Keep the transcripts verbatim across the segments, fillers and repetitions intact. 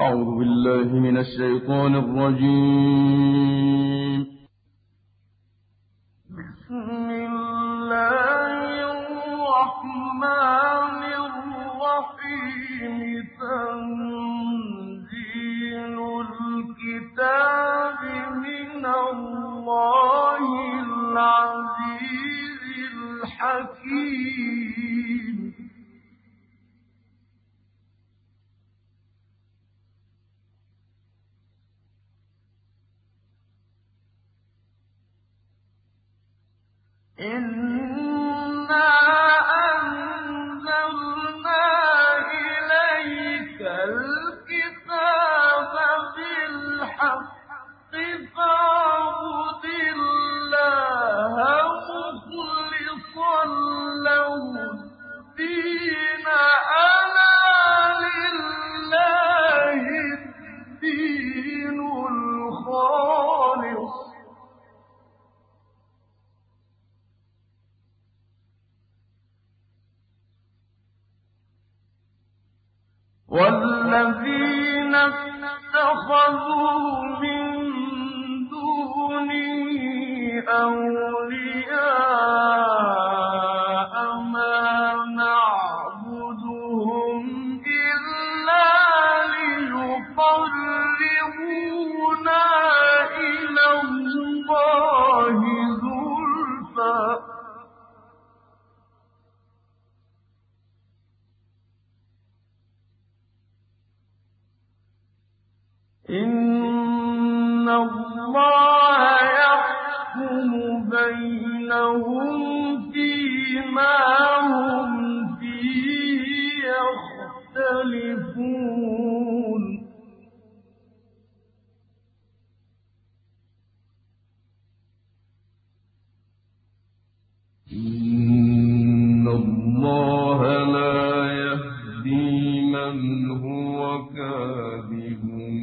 أعوذ بالله من الشيطان الرجيم. بسم الله الرحمن الرحيم. تنزيل الكتاب من الله العزيز الحكيم. إِنَّا أَنزَلْنَا إِلَيْكَ الْكِتَابَ بِالْحَقِّ فَاعْبُدِ اللَّهَ مُخْلِصًا لَّهُ الدِّينَ. أَلَا لِلَّهِ الدِّينُ الْخَالِصُ. وَالَّذِينَ اتَّخَذُوا مِن دُونِهِ أَوْلِيَاءَ مَا نَعْبُدُهُمْ إِلَّا لِيُقَرِّبُونَا إِلَى اللَّهِ زُلْفَىٰ. إِنَّ اللَّهَ يَحْكُمُ بَيْنَهُمْ فِيمَا هُمْ فِيهِ يَخْتَلِفُونَ. إِنَّ اللَّهَ لَا يَهْدِي مَنْ هُوَ كَاذِبٌ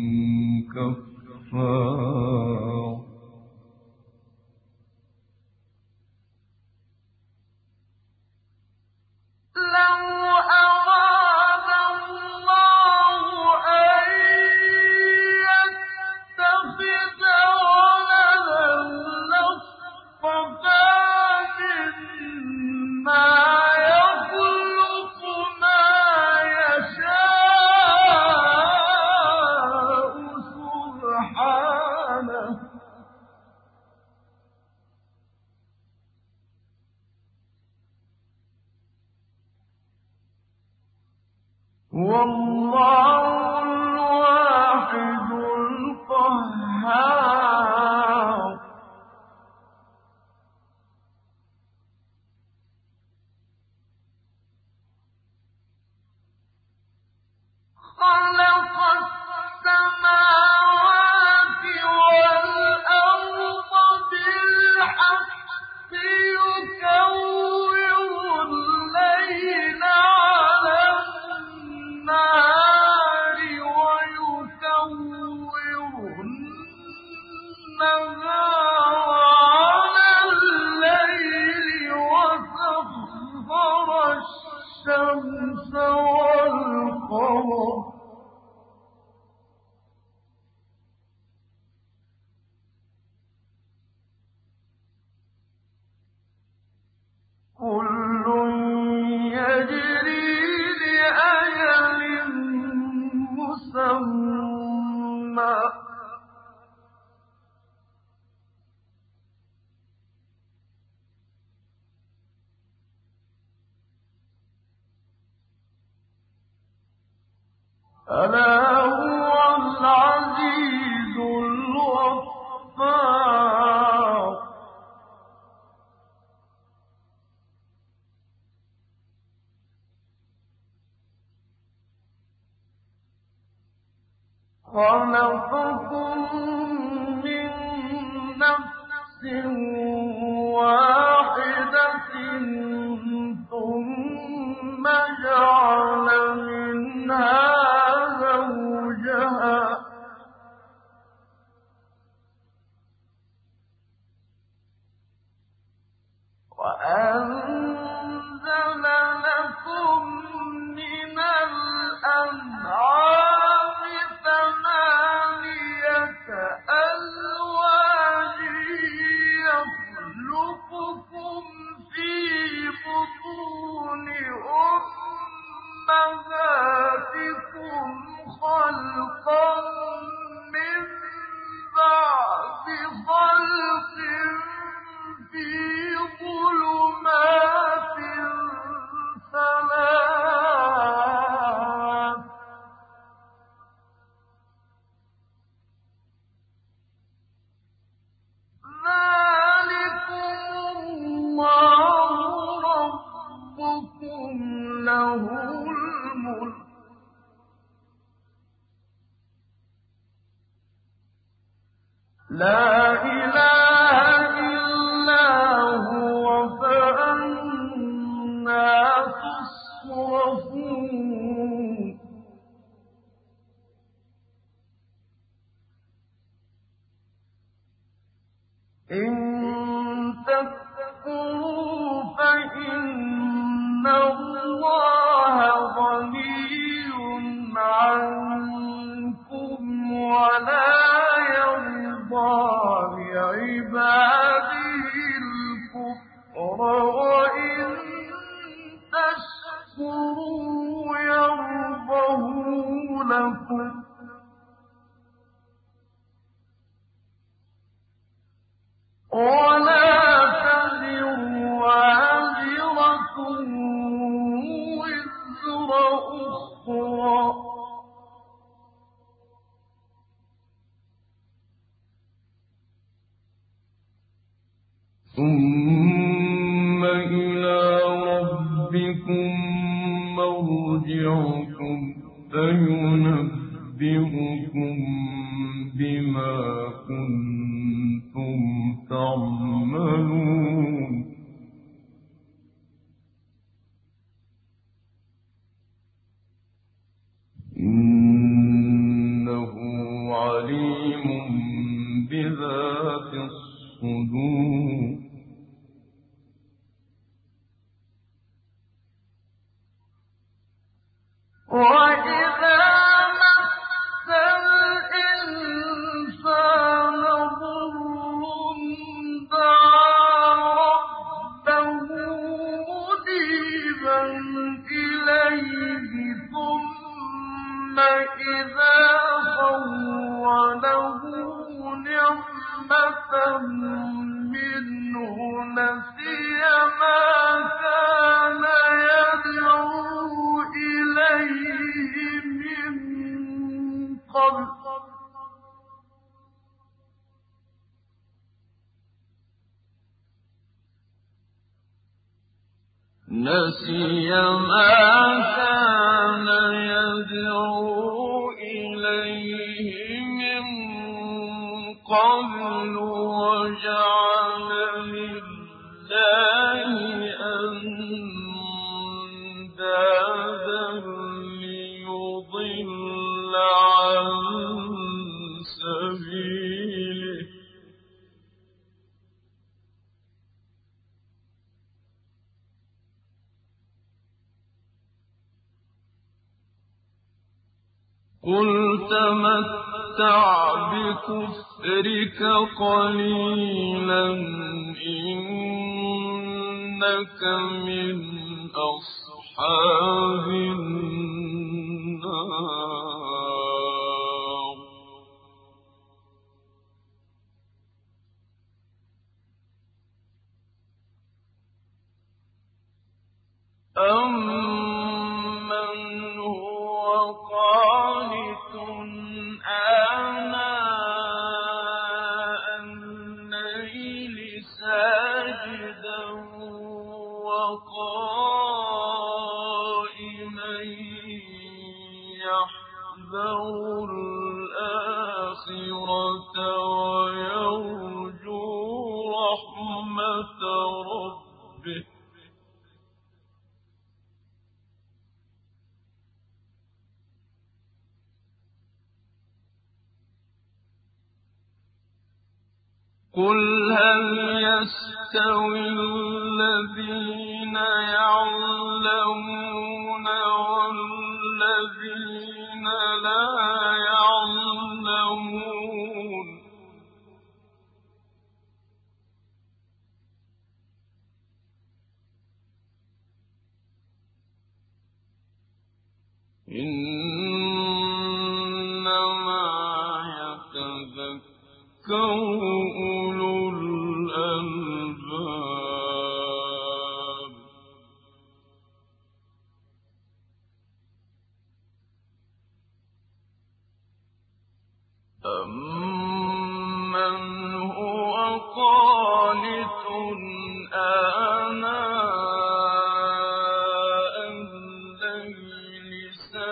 كَفَّارٌ. لَوْ أَرَادَ اللَّهُ أَن يَتَّخِذَ وَلَدًا لَّاصْطَفَىٰ مِمَّا يَخْلُقُ مَا يَشَاءُ سُبْحَانَهُ ۖ هُوَ اللَّهُ الْوَاحِدُ الْقَهَّارُ. خَلَقَ السَّمَاوَاتِ وَالْأَرْضَ بِالْحَقِّ يُكَوِّرُ اللَّيْلَ عَلَى النَّهَارِ وَيُكَوِّرُ النَّهَارَ عَلَى اللَّيْلِ وَسَخَّرَ الشَّمْسَ وَالْقَمَرَ كُلٌّ يَجْرِي لِأَجَلٍ مُّسَمًّى ۗ أَلَا هُوَ الْعَزِيزُ الْغَفَّارُ. خَلَقَكُم مِّن نَّفْسٍ وَاحِدَةٍ ثُمَّ جَعَلَ مِنْهَا زَوْجَهَا وَأَنزَلَ لَكُم مِّنَ الْأَنْعَامِ لا إله إلا هو فأنا تصرفون إن تكفروا فإن الله غني عنكم ولا يرضى لعباده الكفر وإن تشكروا يرضه لكم ولا تزر وازرة وزر أخرى ثم إلى ربكم مرجعكم فينبئكم بما كنتم تعملون إنه عليم بذات الصدور وإذا مس الإنسان ضر دعا ربه منيبا إليه ثم إذا خوله نعمة منه نسي ما كان يدعو إليه من قبل نسي ما كان يدعو إليه من قبل وجعل لله أندادا ليضل عن سبيله قل تمتع بكفرك قليلا إنك من أصحاب النار أمن هو قانت آناء الليل ساجدا وقائما يحذر الآخرة ويرجو رحمة ربه قل هل يستوي الذين يعلمون والذين لا يعلمون إنما يتذكر أولو الألباب أمن هو قانت آناء الليل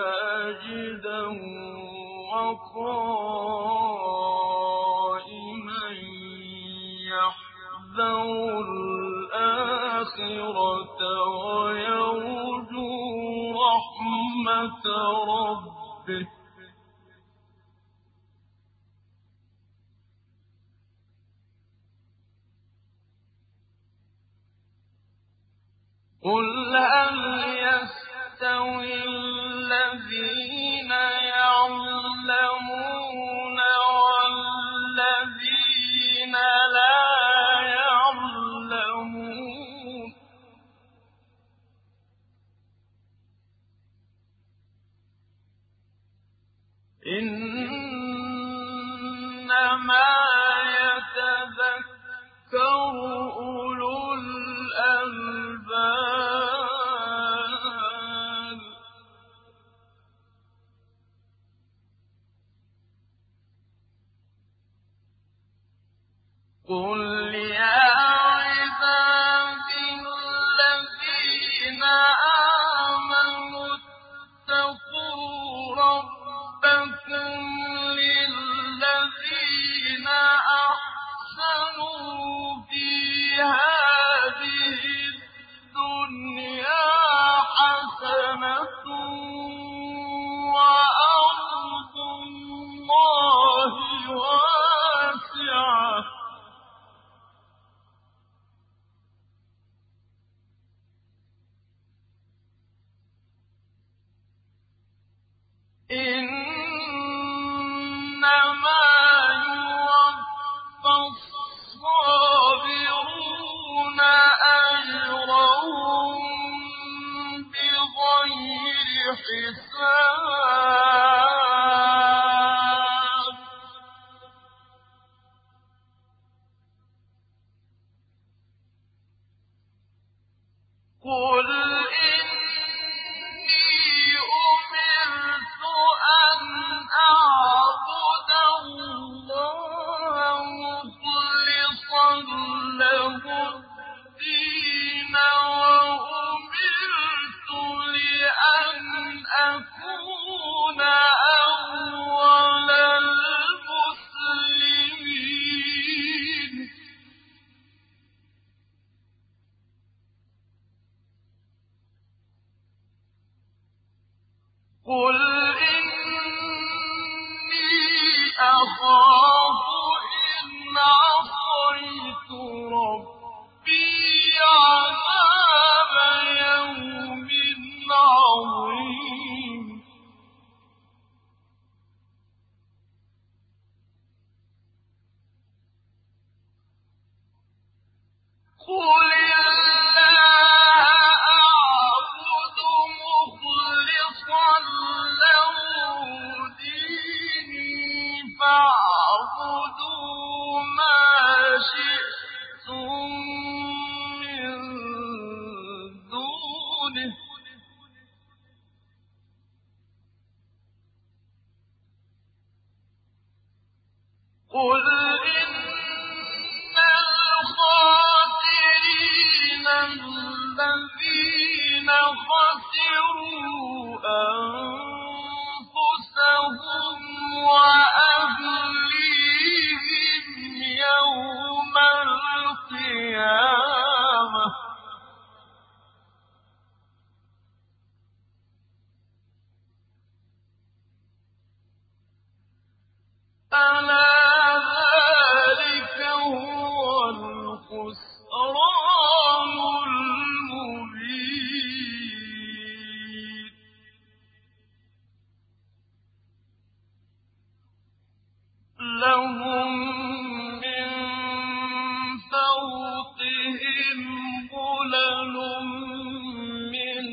ساجدا وقائما الْآخِرَةَ وَيَرْجُو رَحْمَةَ رَبِّهِ قُلْ هَلْ يَسْتَوِي الَّذِينَ يَعْلَمُونَ وَالَّذِينَ لَا يَعْلَمُونَ إِنَّمَا يَتَذَكَّرُ أُولُو الْأَلْبَابِ قُلْ يَا عِبَادِيَ الَّذِينَ آمَنُوا اتَّقُوا رَبَّكُمْ لِلَّذِينَ أَحْسَنُوا فِي هَٰذِهِ الدُّنْيَا حَسَنَةٌ وَأَرْضُ اللَّهِ وَاسِعَةٌ إِنَّمَا يُوَفَّى الصَّابِرُونَ أَجْرَهُم بِغَيْرِ حِسَابٍ قُلْ إِنِّي أُمِرْتُ أَنْ أَعْبُدَ اللَّهَ مُخْلِصًا لَّهُ الدِّينَ وَأُمِرْتُ لِأَنْ أَكُونَ أَوَّلَ الْمُسْلِمِينَ قُلْ إِنِّي أَخَافُ إِنْ عَصَيْتُ رَبِّي عَذَابَ يَوْمٍ عَظِيمٍ قُلِ اللَّهَ أَعْبُدُ مُخْلِصًا لَّهُ دِينِي فَاعْبُدُوا مَا شِئْتُم مِّن دُونِهِ ۗ قُلْ إِنَّ الْخَاسِرِينَ الَّذِينَ خَسِرُوا أَنفُسَهُمْ وَأَهْلِيهِمْ يَوْمَ الْقِيَامَةِ ۗ أَلَا ذَٰلِكَ هُوَ الْخُسْرَانُ الْمُبِينُ لَهُم مِّن فَوْقِهِمْ ظُلَلٌ مِّنَ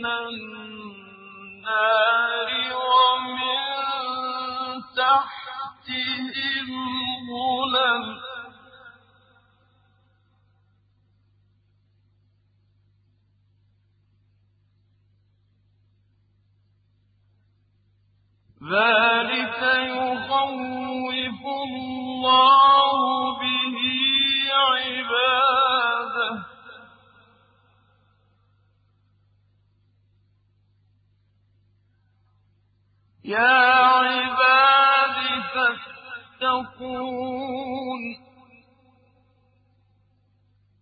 النَّارِ وَمِن تَحْتِهِمْ ظُلَلٌ ۚ ذَٰلِكَ يُخَوِّفُ اللَّهُ بِهِ عِبَادَهُ ۚ يَا عِبَادِ فَاتَّقُونِ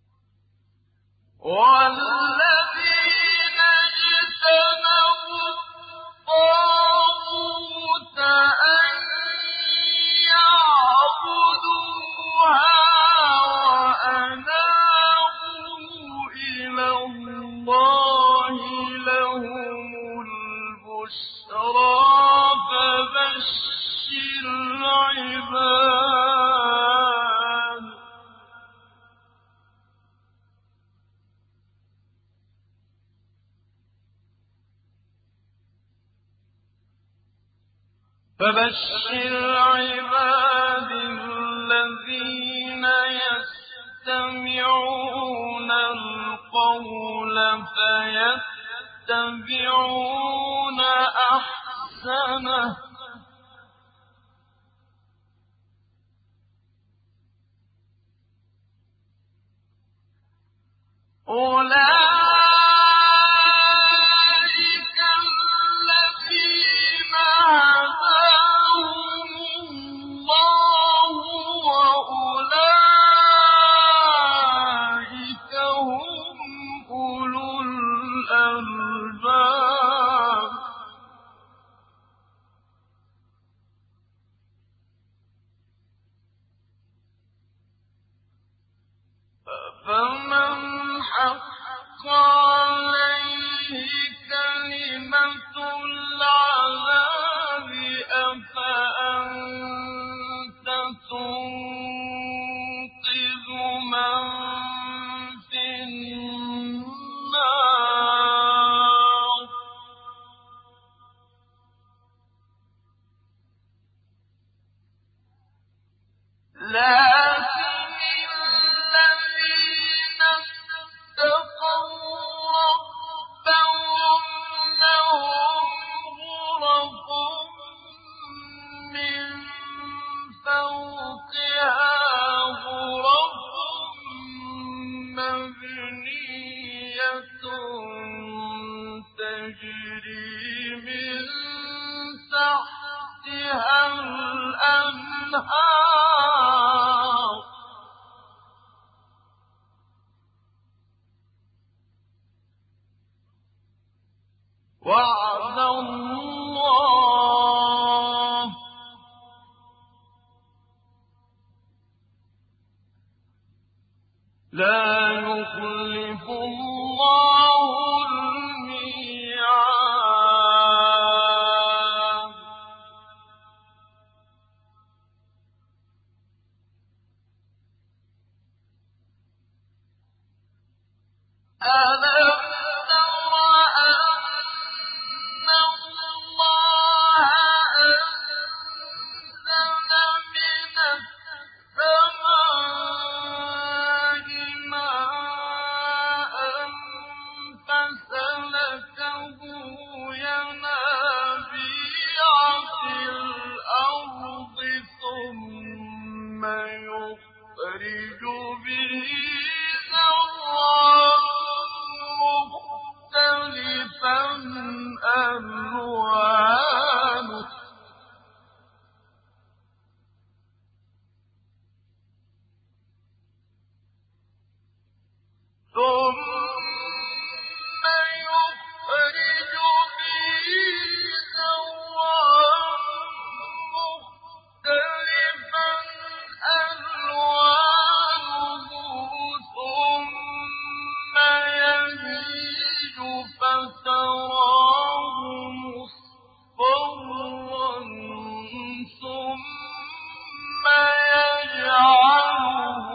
والذين اجتنبوا الطاغوت أن يعبدوها وأنابوا إلى الله لهم البشرى فبشر عباد فبشر عباد الذين يستمعون القول فيتبعون أحسنه أولئك الذين هداهم الله وأولئك هم أولو الألباب فمن حق عليه كلمة العذاب أفأنت تنقذ من في النار لكن الذين اتقوا ربهم لهم غرف من فوقها غرف مبنية تجري من تحتها الأنهار وعد الله لا يخلف الله الميعاد ألم تر أن الله أنزل من السماء ماء فسلكه ينابيع في الأرض ثم يخرج به زرعا مختلفا ألوانه ثم يخرج به زرعا مختلفا ألوانه ثم يهيج فتراه مصفرا ثم يجعله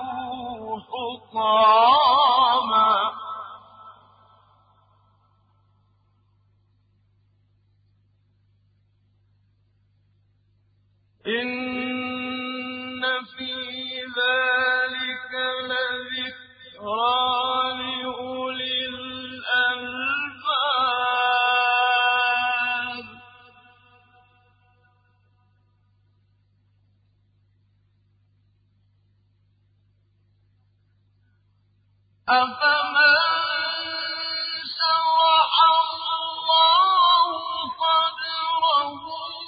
حطاما إن في ذلك لذكرى لأولي الألباب أفمن شرح الله صدره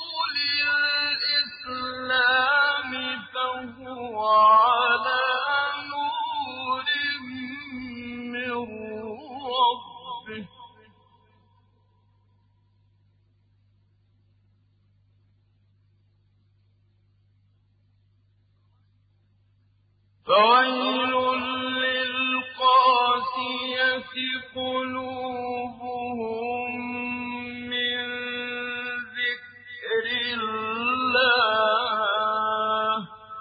للإسلام فهو على نور من فويل للقاسية قلوبهم من ذكر الله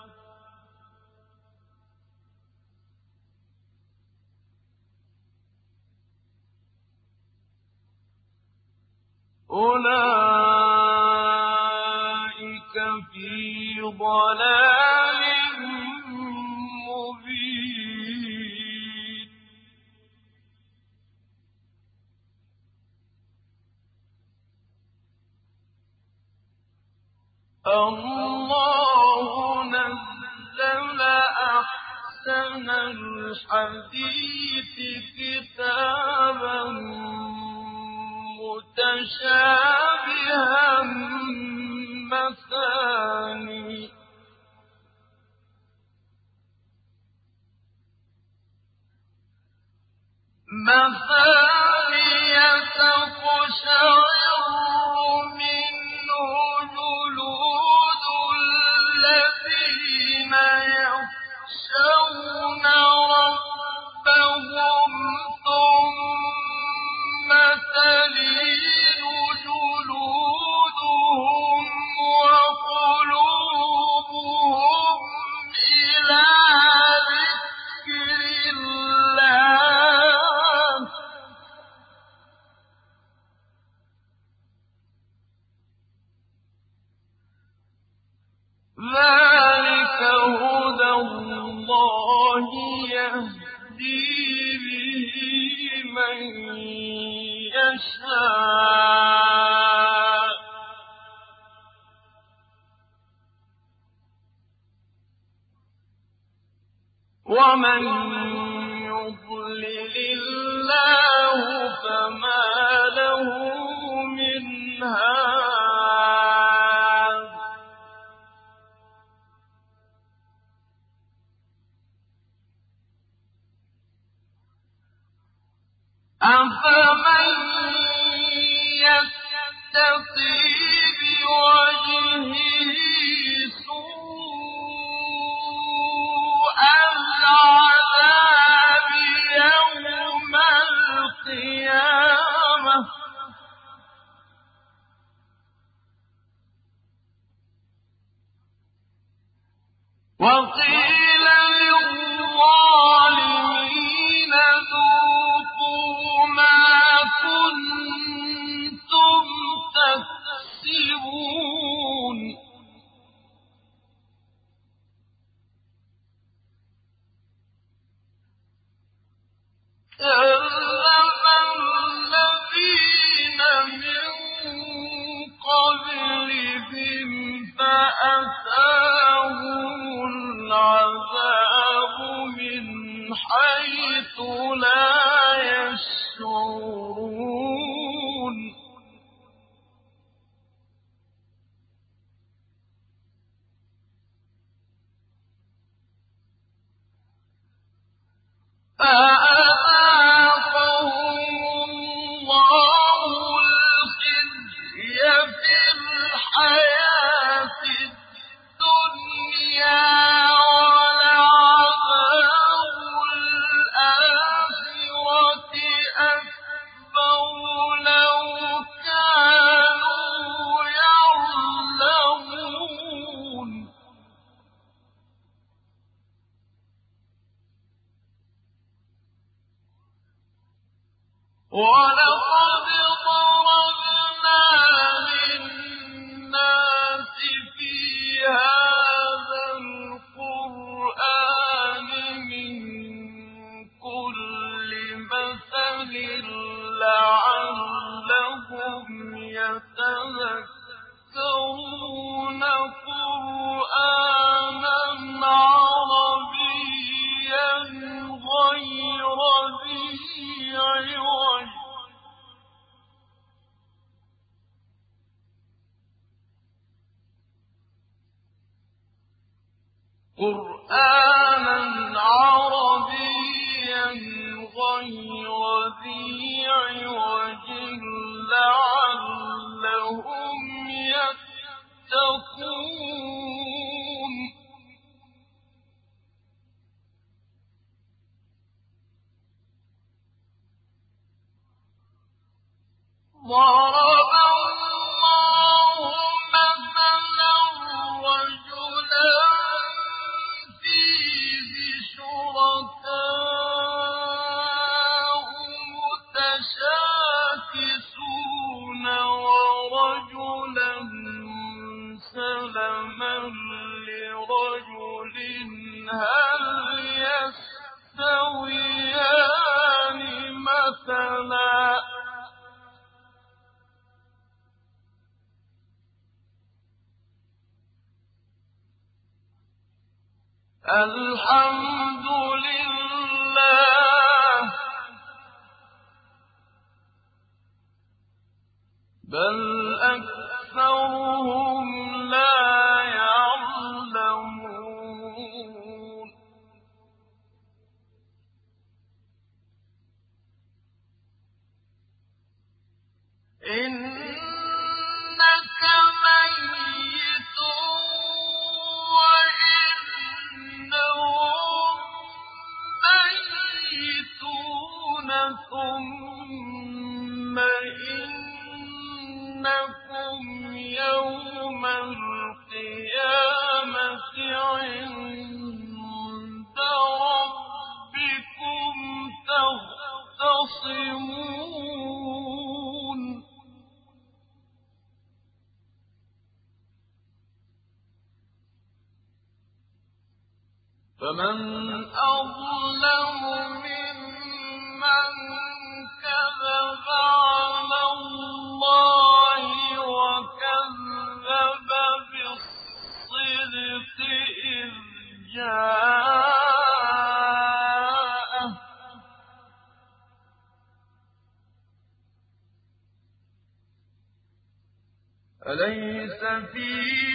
أولئك في ضلال مبين. الله نزل أحسن الحديث كتابا متشابها مثاني مثاني تقشعر منه جلود الذين يخشون ربهم ثم تلين جلودهم وقلوبهم إلى ذكر الله ذلك هدى الله يهدي به من يشاء ومن يضلل الله فما له من هاد أفمن يتقي بوجهه سوء العذاب يوم القيامة وقيل للظالمين ذوقوا ما كنتم تكسبون كذب الذين من قبلهم فأتاهم العذاب من حيث لا يشعرون فأذاقهم الله الخزي في الحياة الدنيا ولعذاب الآخرة أكبر لو كانوا يعلمون ولقد ضربنا للناس في هذا القرآن من كل مثل لعلهم يتذكرون قرآنا عربيا غير ذي عوج قرآنا عربيا غير ذي عوج لعلهم يتقون ضرب الله مثلا رجلا فيه شركاء متشاكسون ورجلا سلما لرجل هل يستويان مثلا الحمد لله بل أكثرهم لا يعلمون إنك ميت وإنهم ميتون ثم إنكم يوم القيامة عند ربكم تختصمون فمن أظلم ممن كذب على الله وكذب بالصدق إذ جاءه أليس في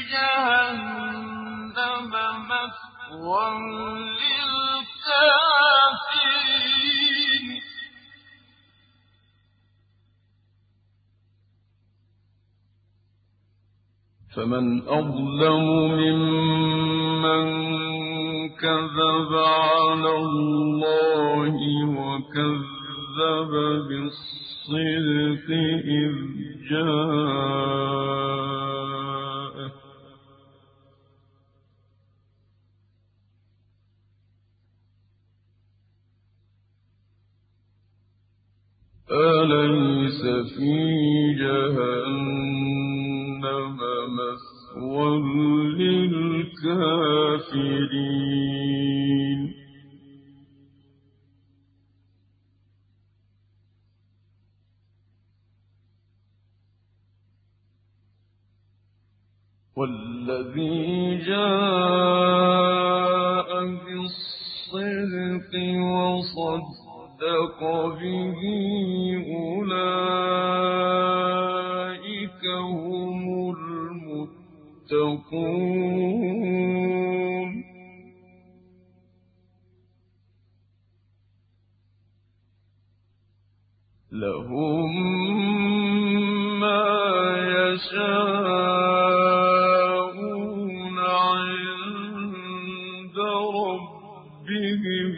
جهنم مثوى للكافرين فمن أظلم ممن كذب على الله وكذب بالصدق إذ جاءه أليس في جهنم مثوى للكافرين والذي جاء بالصدق وصدق به أولئك هم المتقون لهم ما يشاءون عند ربهم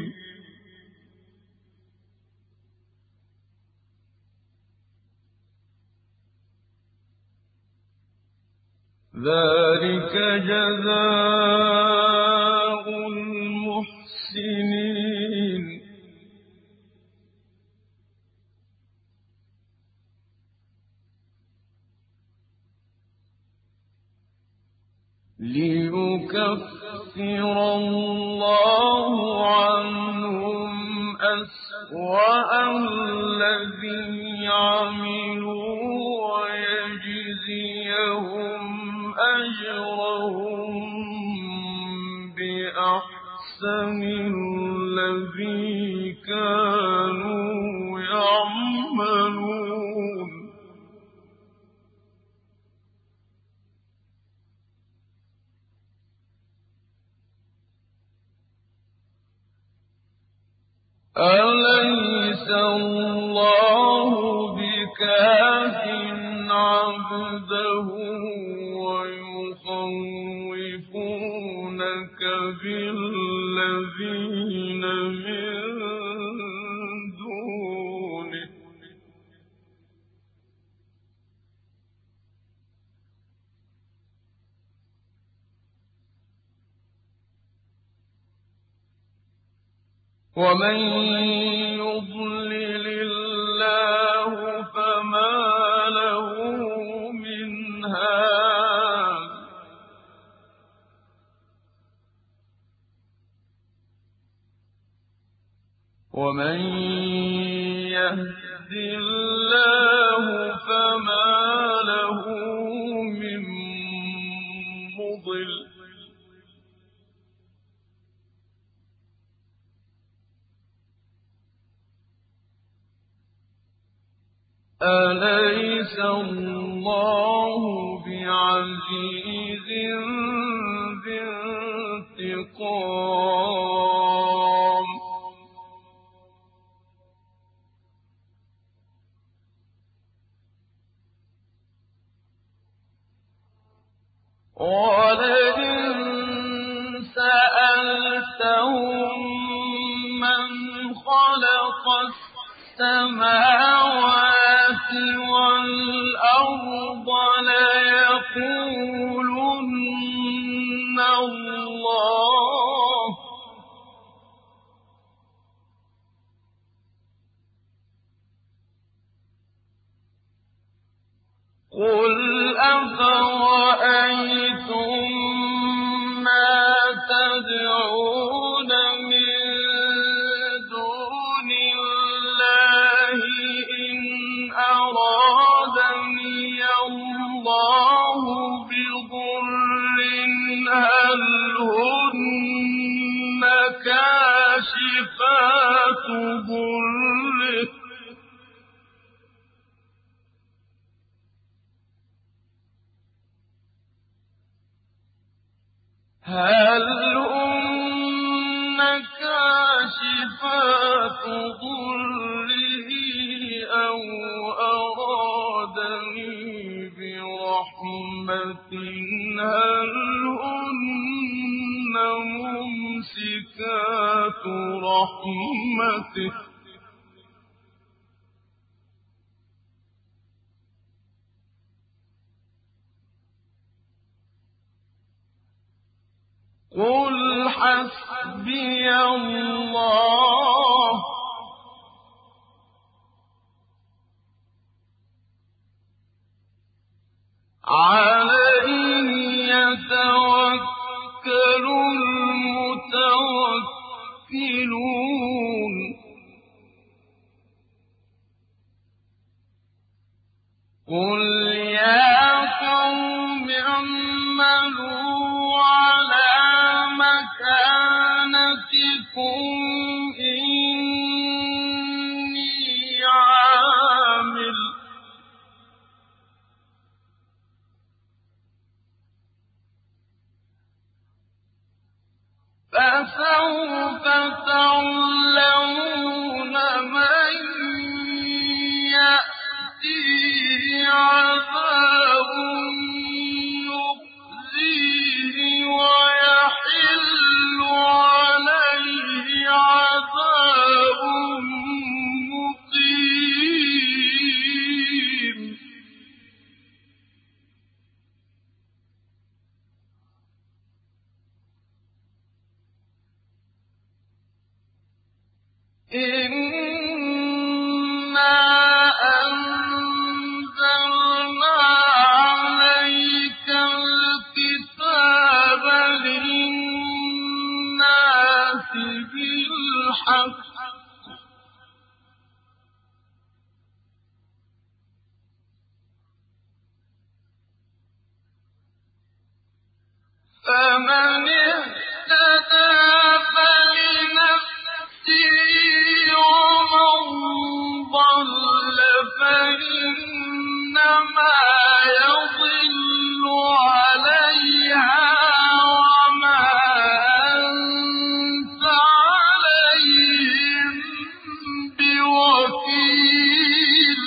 ذلك جزاء المحسنين ليكفر الله عنهم أسوأ الذي عملوا ويجزيهم أجرهم بأحسن الذي كانوا يعملون أليس الله بكاف عبده ويخوفونك بالذين من دونه ومن يضلل الله فما له من هاد ومن يهد الله فما له من مضل أليس الله بعزيز ذي انتقام ولئن سألتهم من خلق السماوات والأرض ليقولن الله قل أفرأيتم ما تدعون من دون الله إن أرادني الله بضر هل هن كاشفات ضره هل هن كاشفات ضره أو أرادني برحمة هل هن ممسكات رحمته قل حسبي الله عليه يتوكل المتوكلون قل يا قوم اعملوا على مكانتكم إني عامل فسوف تعلمون من يأتيه عذاب يخزيه ويحل عليه عذاب مقيم إنا أنزلنا عليك الكتاب للناس بالحق فمن اهتدى فلنفسه ومن ضل فإنما يضل عليها وما أنت عليهم بوكيل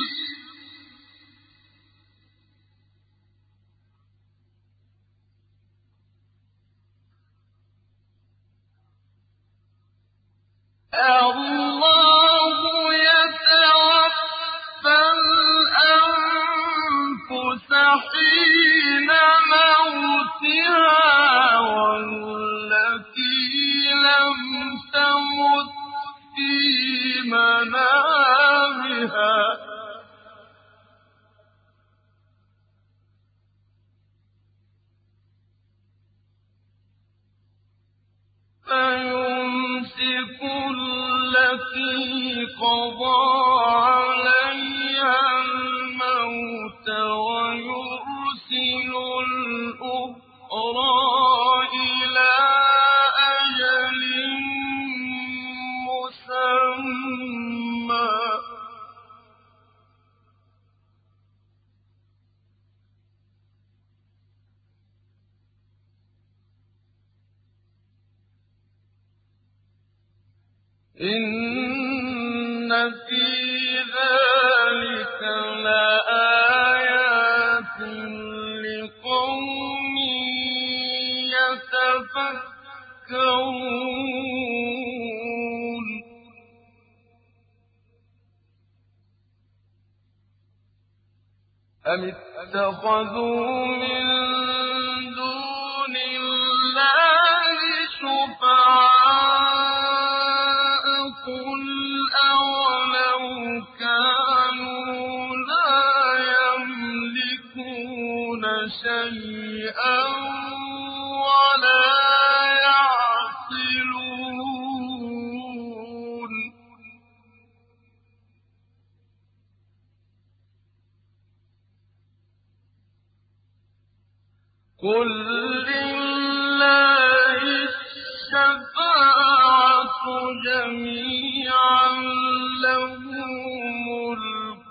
الله يتوفى الأنفس حين موتها والتي لم تمت التي قضى عليها الموت ويرسل الأخرى إلى أجل مسمى إن في ذلك لآيات لقوم يتفكرون أم اتخذوا من دون الله شفعاء قل أولو كانوا لا يملكون شيئا ولا يعقلون قل لله الشفاعة جميعا له ملك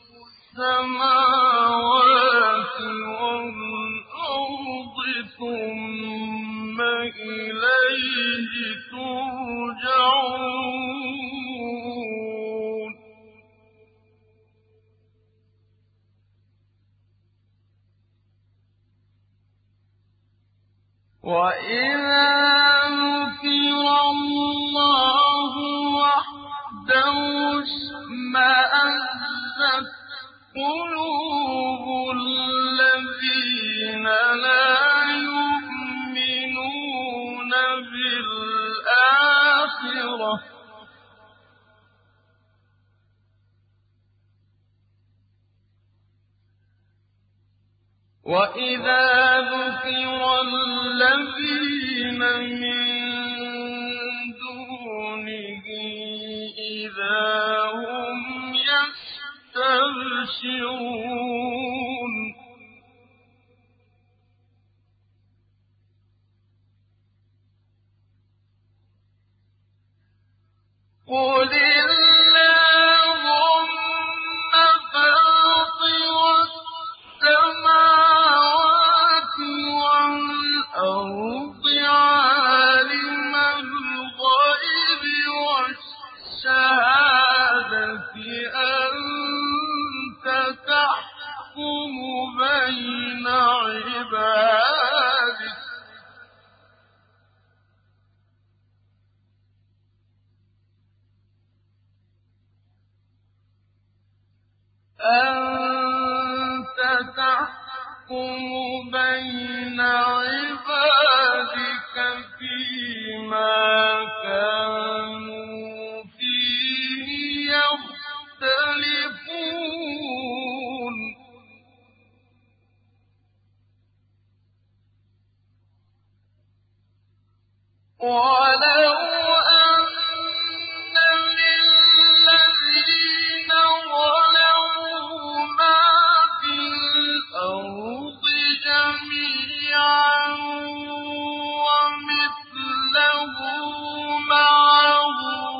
السماوات والأرض ثم إليه ترجعون وإذا ذكر الله وحده اشمأزت قلوب الذين لا يؤمنون بالآخرة وإذا ذكر الذين من دونه إذا هم يستبشرون قل اللهم فاطر السماوات والأرض عالم الغيب والشهادة أنت تحكم بين عبادك أنت تحكم بين عبادك فيما كانوا فيه يختلفون ولو أن للذين ظلموا ما في الأرض جميعا ومثله معه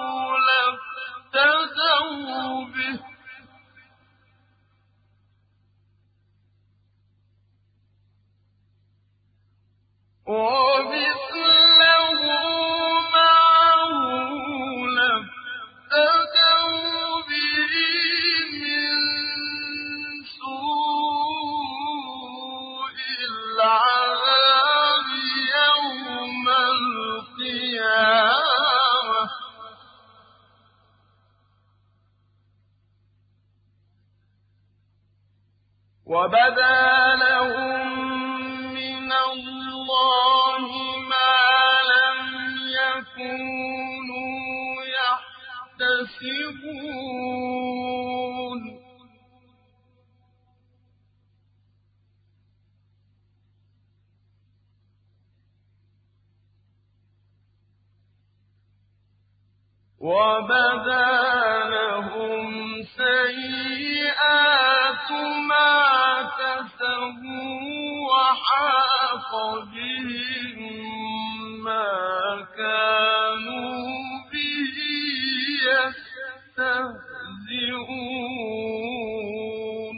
لافتدوا به ومثله معه لافتدوا به من سوء العذاب يوم القيامة وبدا لهم من الله ما لم يكونوا يحتسبون وَبَدَا لَهُمْ سَيِّئَاتُ مَا كَسَبُوا وَحَاقَ بِهِم مَّا كَانُوا بِهِ يَسْتَهْزِئُونَ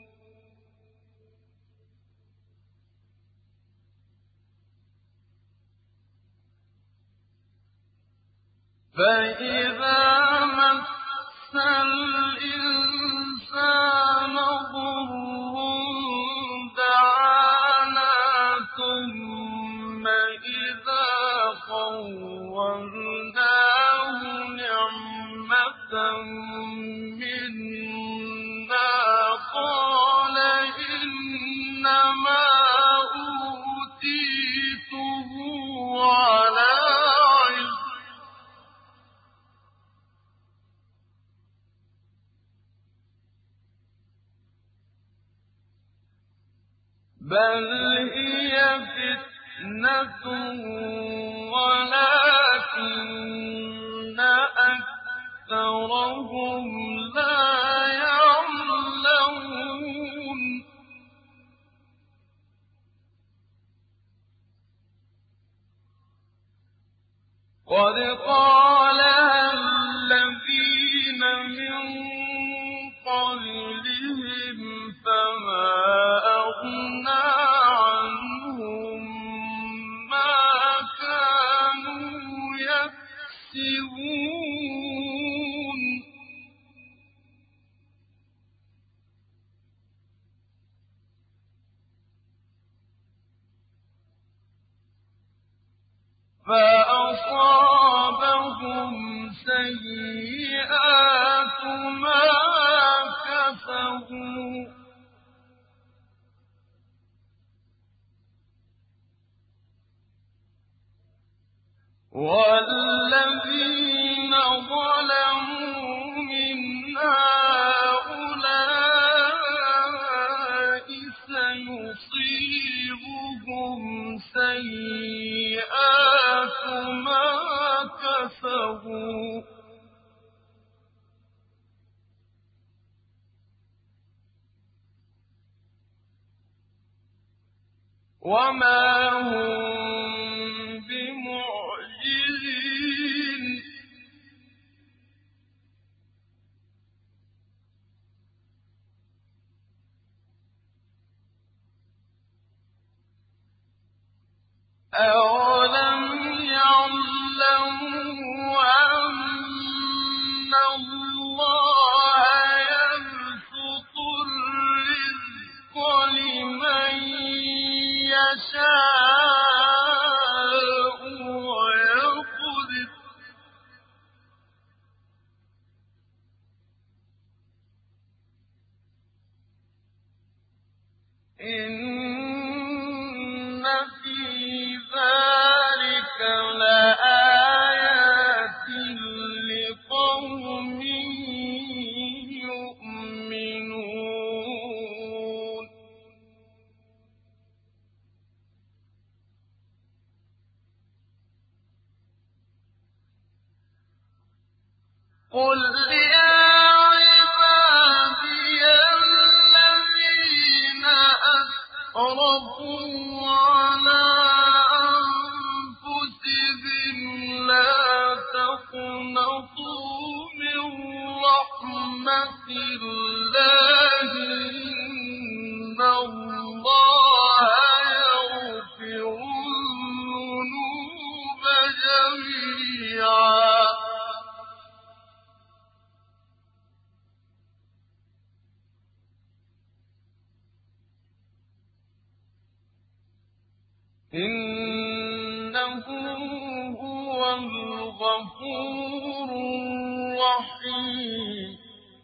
فَإِذَا مَسَّ الْإِنسَانَ ضُرٌّ دَعَانَا ثُمَّ إِذَا خَوَّلْنَاهُ نِعْمَةً مِّنَّا قَالَ إِنَّمَا أُوتِيتُهُ عَلَىٰ عِلْمٍ بَلْ هِيَ فِتْنَةٌ وَلَٰكِنَّ أَكْثَرَهُمْ لَا يَعْلَمُونَ قَدْ قَالَهَا الَّذِينَ مِن قَبْلِهِمْ فَمَا أَغْنَىٰ عَنْهُم مَّا كَانُوا يَكْسِبُونَ فَأَصَابَهُمْ سَيِّئَاتُ مَا كَسَبُوا وَالَّذِينَ ظَلَمُوا مِنْ هَٰؤُلَاءِ سَيُصِيبُهُمْ سَيِّئَاتُ مَا كَسَبُوا وَمَا هُم بِمُعْجِزِينَ أَوَلَمْ يَعْلَمُوا أَنَّ اللَّهَ يَبْسُطُ الرِّزْقَ لِمَن يَشَاءُ وَيَقْدِرُ إِنَّ فِي ذَٰلِكَ لَآيَاتٍ لِّقَوْمٍ يُؤْمِنُونَ قُلْ يَا عِبَادِيَ الَّذِينَ أَسْرَفُوا عَلَىٰ أَنفُسِهِمْ لَا تَقْنَطُوا مِن رَّحْمَةِ اللَّهِ ۚ إِنَّ اللَّهَ يَغْفِرُ الذُّنُوبَ جَمِيعًا ۚ إِنَّهُ هُوَ الْغَفُورُ الرَّحِيمُ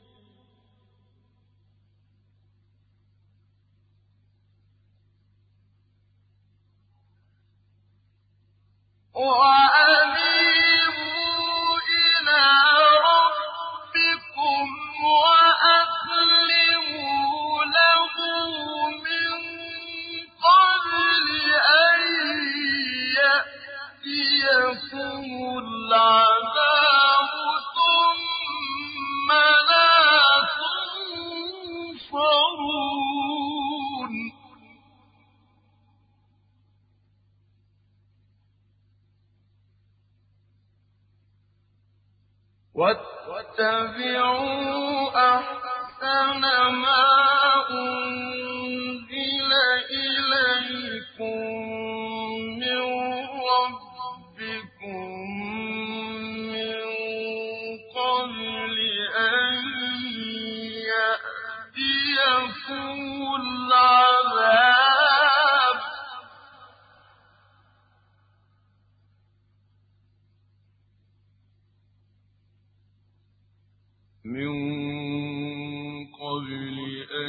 وَأَنِيبُوا إِلَىٰ رَبِّكُمْ وَأَسْلِمُوا لَهُ مِن قَبْلِ أَن يَأْتِيَكُمُ الْعَذَابُ واتبعوا أحسن ما أنزل إليكم من ربكم من قبل أن يأتيكم العذاب من قبل أن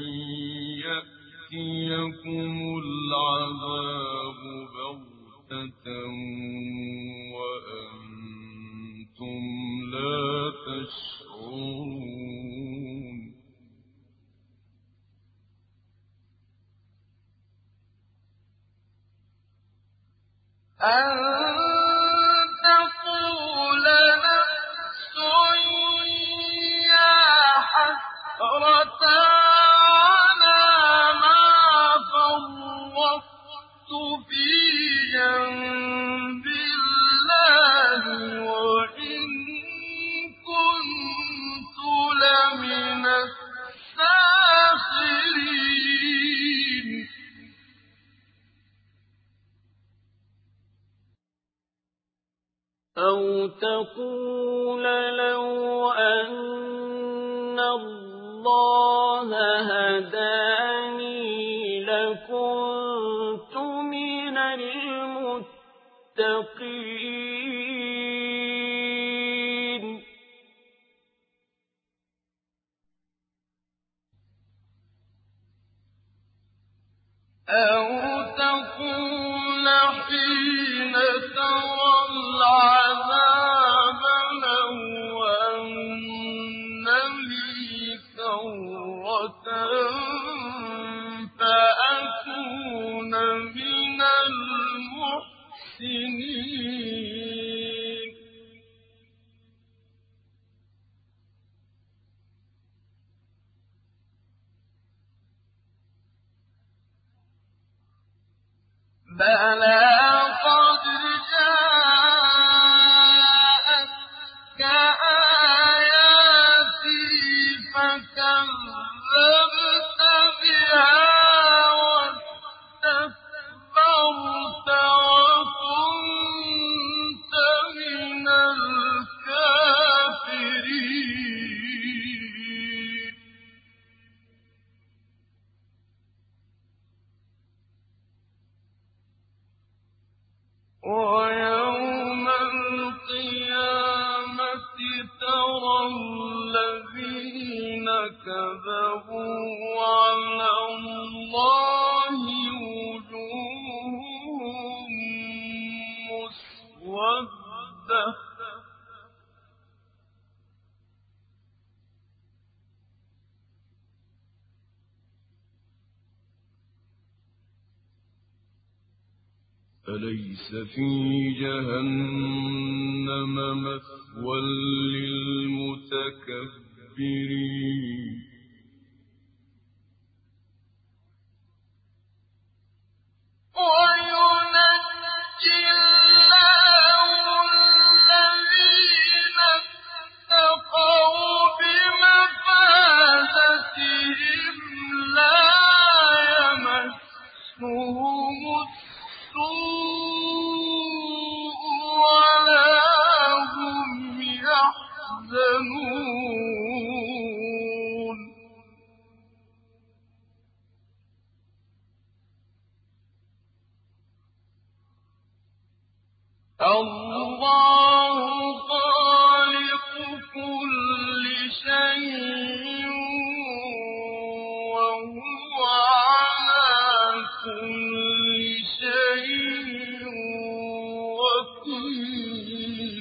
يأتيكم العذاب بغتة وأنتم لا تشعرون أن تقول نفس يا حسرة على ما فرطت في جنب الله وإن كنت لمن الساخرين أو تقول لو أن الله هداني لكنت من المتقين أو تقول حين ترى العذاب لو أن لي كرة فأكون من المحسنين بلى قد جاءتك آياتي فكذبت بها واستكبرت وكنت من الكافرين ويوم القيامة ترى الذين كذبوا على الله وجوههم مسودة أليس في جهنم مثوى للمتكبرين وينجي الله الذين اتقوا بمفازتهم لا يمسهم السوء ولا هم يحزنون الله خالق كل شيء وهو على كل شيء وكيل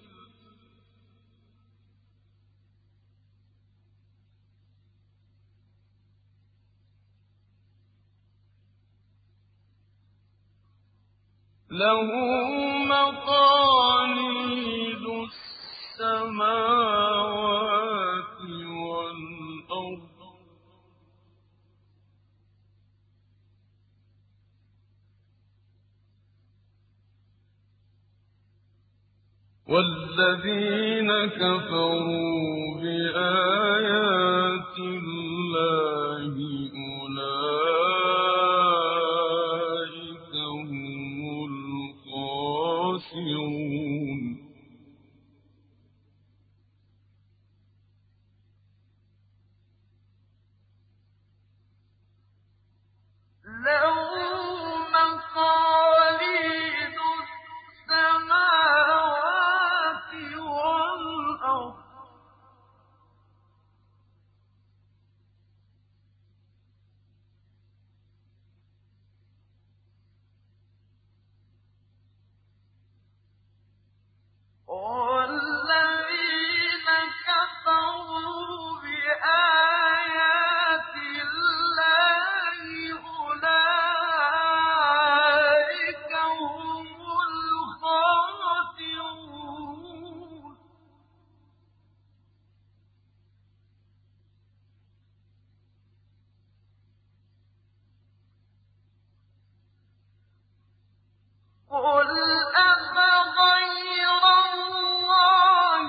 له مقاليد السماوات والأرض والذين كفروا بآيات الله أولئك هم الخاسرون. له مقاليد السماوات والأرض والذين كفروا بآيات الله أولئك هم الخاسرون. قل أفغير الله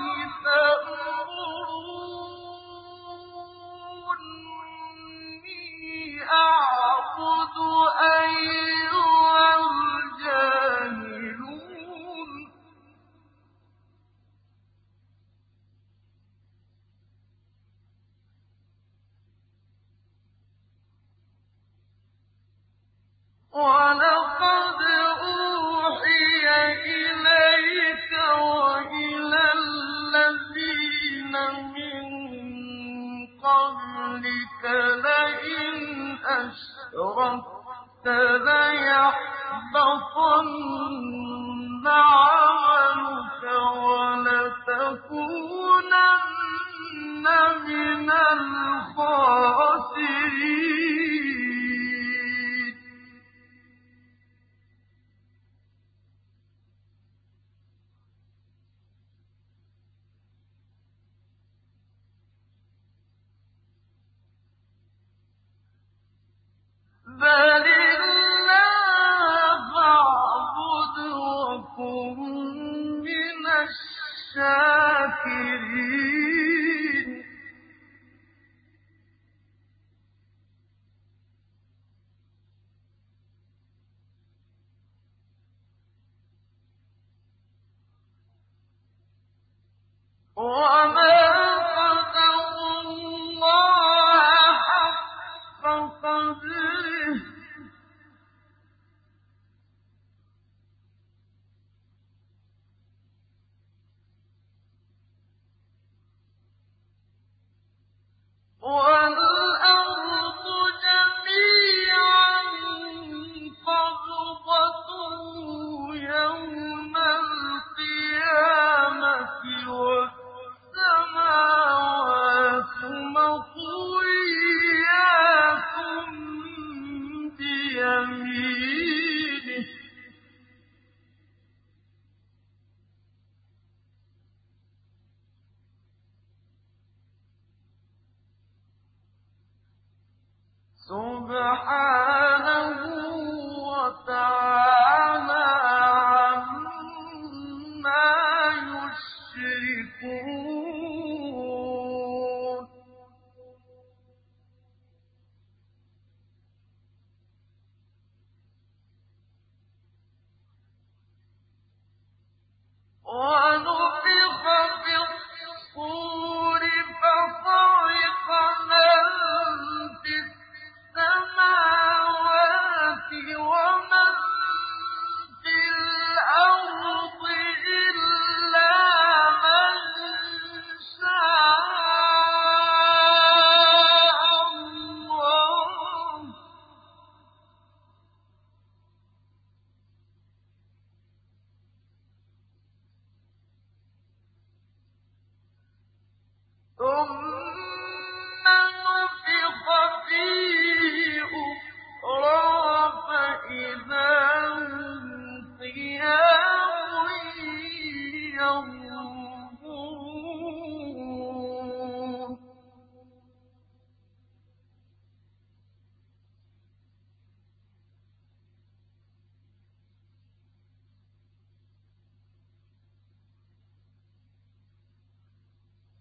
تأمروني أعبد أيها الجاهلون. ولقد أوحي إليك وإلى الذين من قبلك لئن أشركت ليحبطن عملك ولتكونن من الخاسرين. بل الله فاعبد وكن من الشاكرين. وما قدروا الله حق قدره والأرض جميعا قبضته يوم القيامة والسماوات مطويات بيمينه سبحانه وتعالى عما يشركون. ونفخ في الصور فصعق من في السماوات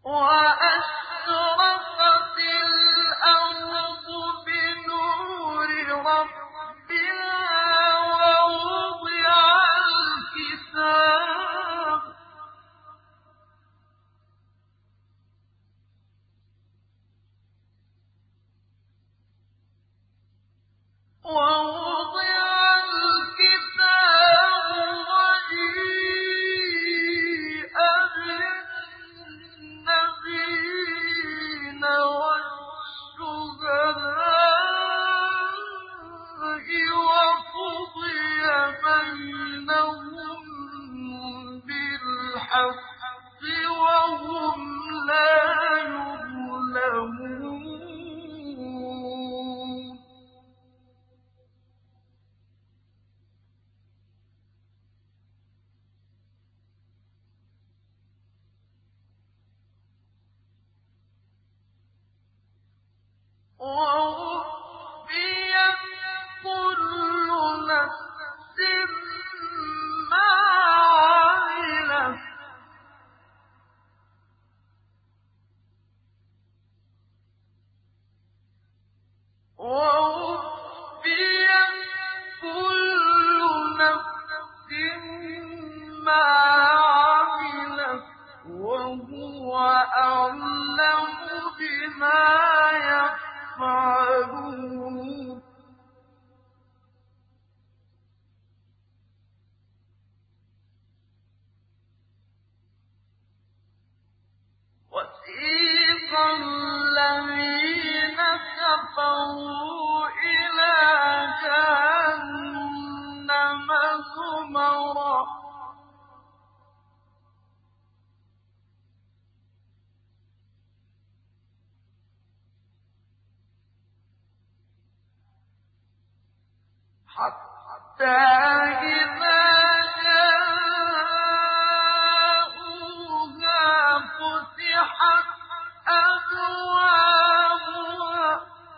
وأشرقت الأرض بنور ربها ووضع الكتاب ووضع الكتاب وجيء بالنبيين والشهداء وقضي بينهم بالحق وهم لا يظلمون ووفيت كل نفس ما عملت ووفيت كل نفس ما عملت وهو أعلم بما يفعلون وسيق الذين كفروا إلى جهنم زمرا حتى إذا جاءوها فتحت أبوابها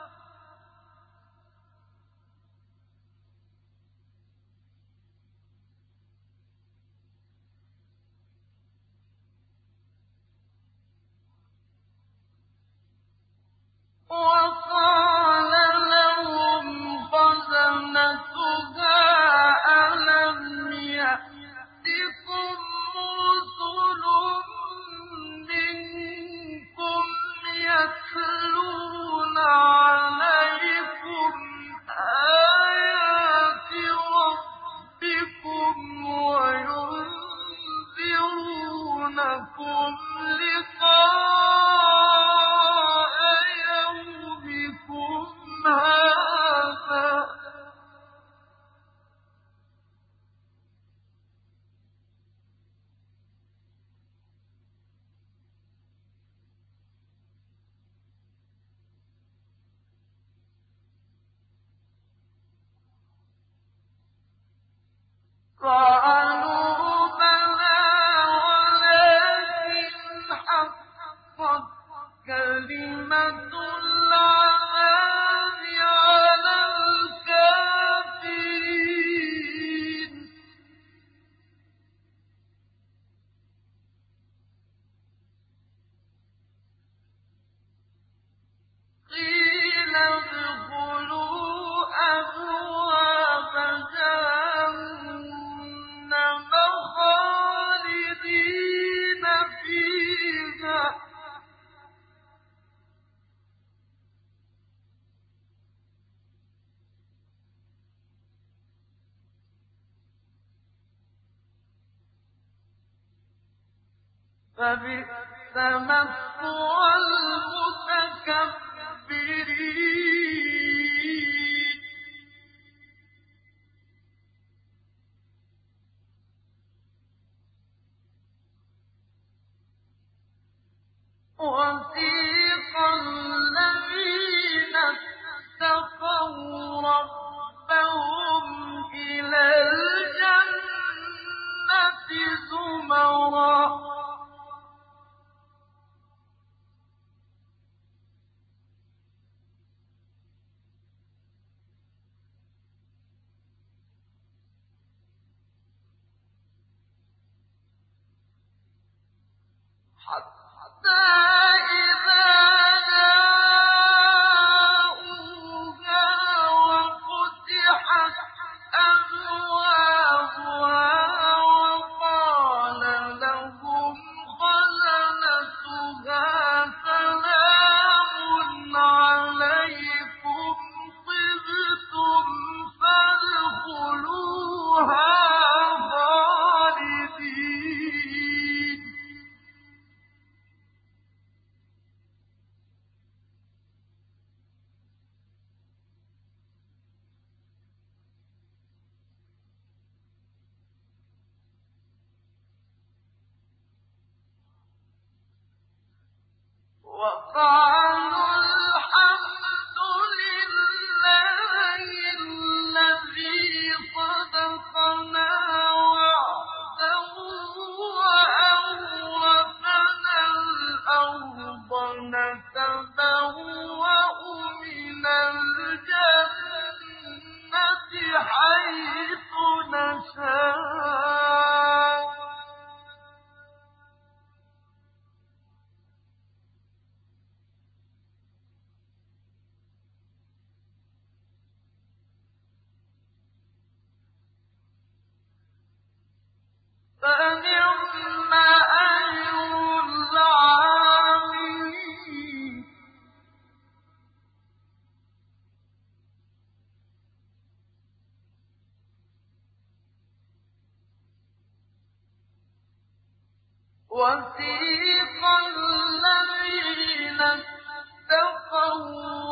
وقال لهم خزنتها ألم يأتكم رسل منكم يتلون عليكم آيات ربكم وينذرونكم لقاء يومكم هذا قالوا بلى ولكن حقت كلمة العذاب على الكافرين قيل ادخلوا أبواب جهنم خالدين فيها فبئس مثوى المتكبرين وسيق الذين اتقوا ربهم إلى الجنة زمرا حتى وَسِيقَ الَّذِينَ اتَّقَوْا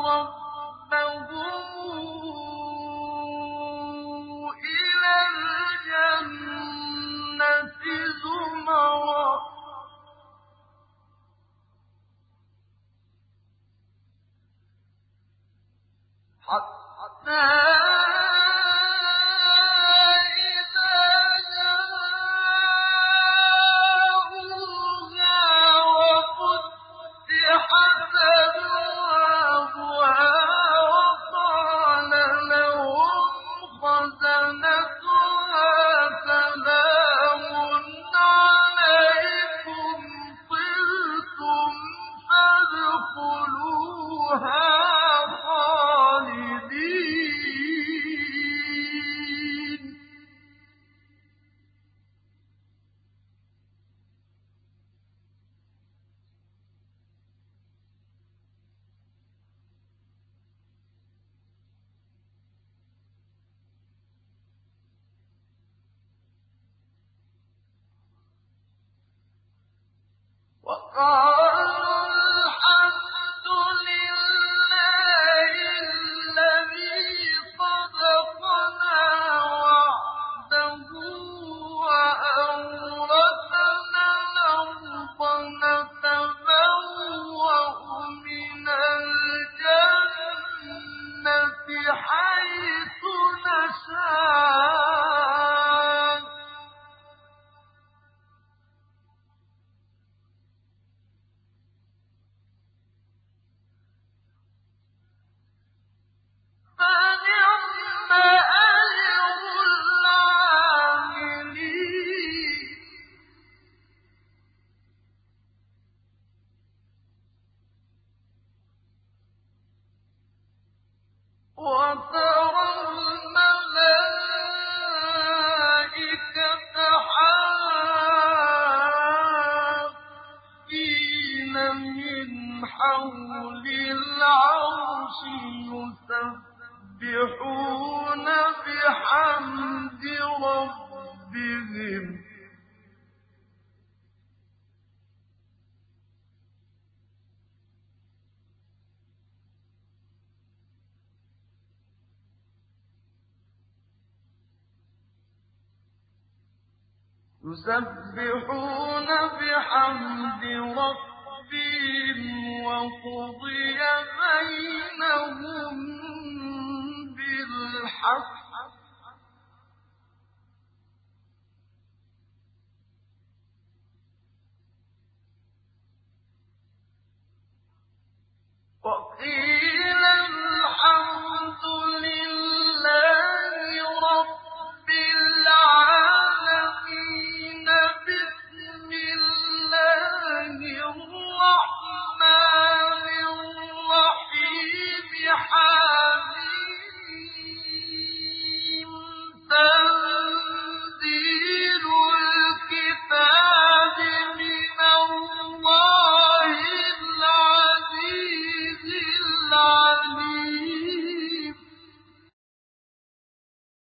رَبَّهُمْ إِلَى الْجَنَّةِ زُمَرًا حَتَّىٰ وَقَالُوا الْحَمْدُ لِلَّهِ الَّذِي صَدَقَنَا وَعْدَهُ وَأَوْرَثَنَا الْأَرْضَ نَتَبَوَّأُ مِنَ الْجَنَّةِ حَيْثُ نَشَاءُ ۖ فَنِعْمَ أَجْرُ الْعَامِلِينَ وَتَرَى الْمَلَائِكَةَ حَافِّينَ مِنْ حَوْلِ الْعَرْشِ يُسَبِّحُونَ بِحَمْدِ رَبِّهِمْ يُسَبِّحُونَ بِحَمْدِ رَبِّهِمْ وَقُضِيَ بَيْنَهُم بِالْحَقِّ